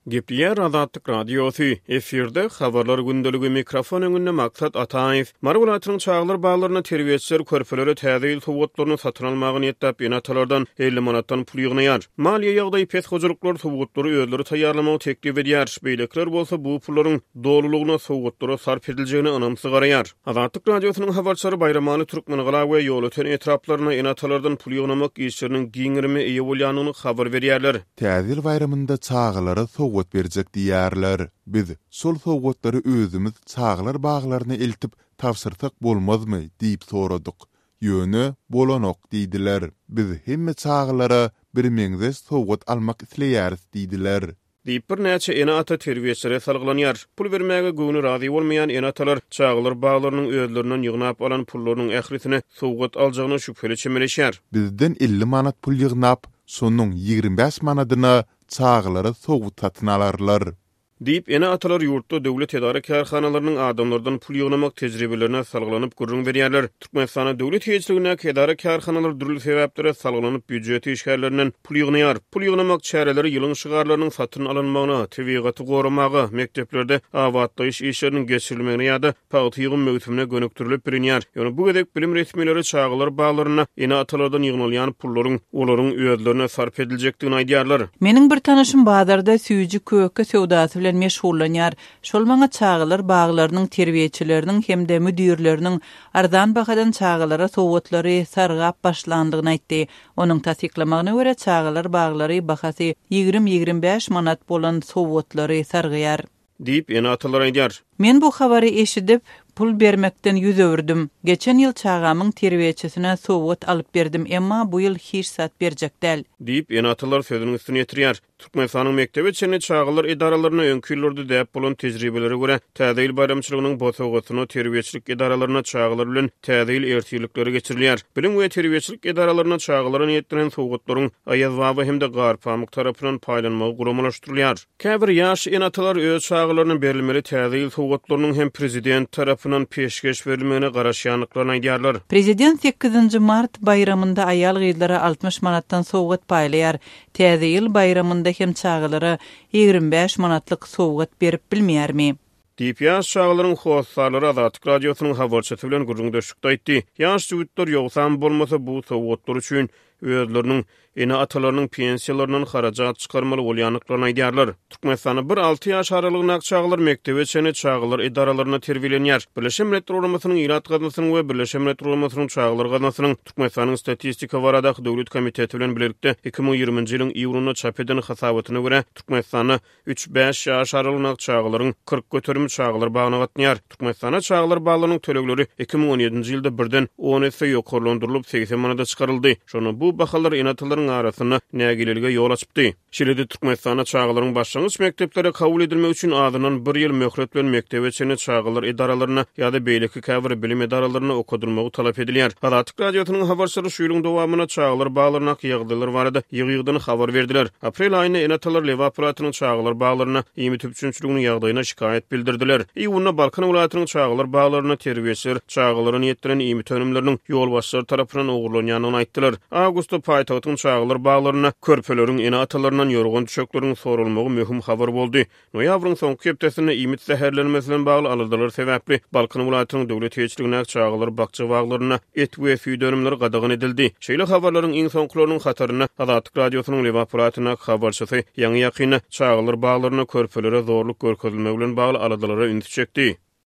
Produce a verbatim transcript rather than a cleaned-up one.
Gepler Azatlyk Radiosu efirde habarlar gündəligi mikrofon öňünde maksat Ataýew Marwulatynyň çağlar baglaryna terbiýetçiler körpelere täze sowgatlaryny satyn almagy niýetlep ýenatalardan elli manatdan pul ýygnaýar. Maliýe ýagdaý pes hojurluklar sowgatlary özleri taýýarlamagy teklip edýär. Beýlekler bolsa bu pullaryň dolulugyna sowgatlara sarf ediljegini anamsy garaýar. Azatlyk Radiosynyň habarçylary Bayramany Türkmenigala we ýol öten etraplaryna ýenatalardan pul ýygnamak işleriniň giňirmi eýe bolýanyny habar berýärler. Täzil bayramynda çağlara sowgat berjek diýärler. Biz sol sowgatlary özümiz çağlar baglaryna eltip tawsyrsak bolmazmy diýip soradyk. Ýöne bolanok diýdiler. Biz hemme çağlara bir meňze sowgat almak isleýäris diýdiler. Diýip bir näçe enata terbiýetçilere salglanýar. Pul bermäge göwnü razy bolmaýan enatalar çağlar baglarynyň özlerinden ýygnap alan pullarynyň ährisine sowgat aljagyna şüpheli çemeleşýär. Bizden elli manat pul ýygnap, sonuň ýigrimä beş manadyna çağlara sowgat satyn alarlar. Diýip ene atalar ýurtda döwlet edara karhanalarynyň adamlardan pul ýygnamak tejribelerine salgylanyp gurrun berýärler. Türkmenistana döwlet heýetçiligine edara karhanalar dürli sebäplere salgylanyp büdjet işgärlerinden pul ýygnaýar. Pul ýygnamak çäreleri ýylyň şygarlarynyň satyn alynmagyna, tebigaty goramagy, mekdeplerde awatlaýyş işleriniň geçirilmegine ýa-da paýty ýygyn möhümine gönükdirilip bilinýär. Ýöne bu gedek bilim resmiýetleri çağlar baglaryna ene atalardan ýygnalýan pullaryň olaryň öýdlerine sarf ediljekdigini aýdýarlar. Meniň bir tanyşym bazarda süýüji köke sewdasy meşgullanýar. Şol maňa çağlar baglarynyň terbiýetçileriniň hemde müdirleriniň arzan bahadan çağlara sowgatlary sargap başlandygyny aýtdy. Onuň tasdiklamagyna görä çağlar baglary bahasy ýigrimä ýigrimä beş manat bolan sowgatlary sargyar. Diýip ene atalar aýdýar. Men bu habary eşidip pul bermekden yüz öwürdüm. Geçen ýyl çağamyň terbiýetçisine sowgat alyp berdim, emma bu ýyl hiç sat berjek däl. Diýip ene atalar sözüniň üstüne ýetirýär. Türkmenistanyň mektebi çene çağlar edaralaryna öňkü ýyllerde däp bolan tejribelere görä täze ýyl bayramçylygynyň bu sowgatyny terbiýetçilik edaralaryna çağlar bilen täze ýyl ertiýlikleri geçirilýär. Bilim we terbiýetçilik edaralaryna çağlara niýetlenýän sowgatlaryň aýazwaby hemde garpamyk tarapyndan paýlanmagy guramalaşdyrylýar. Käbir ýaş enatalar öz çağlaryna berilmeli täze ýyl sowgatlarynyň hem prezident tarapyndan peşgeş berilmegine garaşýanlyklaryny aýdýarlar. Prezident sekizinji mart bayramynda aýal gyzlara altmış manatdan sowgat paýlaýar. Täze ýyl bayramynda hem çağlara ýigrimä beş manatlyk sowgat berip bilmeýärmi? Diýip ýaş çağlaryň howsarlary Azatlyk Radiosynyň habarçysy bilen gurrun döşükde aýtdy. Ýaş ýurtlar ýogsam bolmasa bu sowgatlar üçin özleriniň ene atalarynyň pensiýalarynyň harajat çykarmaly bolýanlyklaryny aýdýarlar. Türkmenistanda bir alty ýaş aralygyna çağlar mektebi çene çağlar edaralaryna terbiýelenýär. Birleşen Milletler Uramasynyň Irat gaznasynyň we Birleşen Milletler Uramasynyň çağlar gaznasynyň Türkmenistanyň statistika barada döwlet komiteti bilen birlikde iki miň ýygrüminji ýylyň iýulyna çap eden hasabatyna görä Türkmenistana üç beş ýaş aralygyna çağlaryň kırk götürmi çağlar bagyna gatnaýar. Türkmenistana çağlar baglarynyň tölegleri iki miň on ýedinji ýylda birden on esse ýokarlandyrylyp seksen manada çykaryldy. Şonu bu bahalar enatalyň arasyna nägilelige ýol açypdy. Şeýle-de Türkmenistana çağlaryň başlangyç mekteplere kabul edilmek üçin adynyň bir ýyl möhlet bilen mektebe çene çağlar edaralaryna ýa-da beýleki käbir bilim edaralaryna okudylmagy talap edilýär. Azatlyk Radiosynyň habarçylary şu ýylyň dowamyna çağlar baglaryna ýygdylar barada ýygygyny habar berdiler. Aprel aýyna enatalar Lewa aparatynyň çağlar baglaryna ýymy tüpçünçiliginiň ýagdaýyna şikayet bildirdiler. Iýunda Balkan welaýatynyň çağlar baglaryna terbiýetçiler çağlaryny ýetdiren ýymy tönümleriniň ýol başçylary tarapyndan ogurlanýanyny aýtdylar. Augusto paýtagtyň çağlar baglaryna körpeleriň ene atalaryndan ýorgun düşekleriň sorulmagy möhüm habar boldy. Noýabryň soňky hepdesinde ýymit zäherlenmesi bilen bagly alydylar sebäpli Balkan welaýatynyň döwlet heýetçiligine çağlar bagça baglaryna et we süý dönümleri gadagyn edildi. Şeýle habarlaryň iň soňkylarynyň hataryna Azatlyk Radiosynyň Lewa aparatyna habarçysy ýaňy ýakyna çağlar baglaryna körpelere zorluk görkezilmegi bilen bagly alydylara üns çekdi.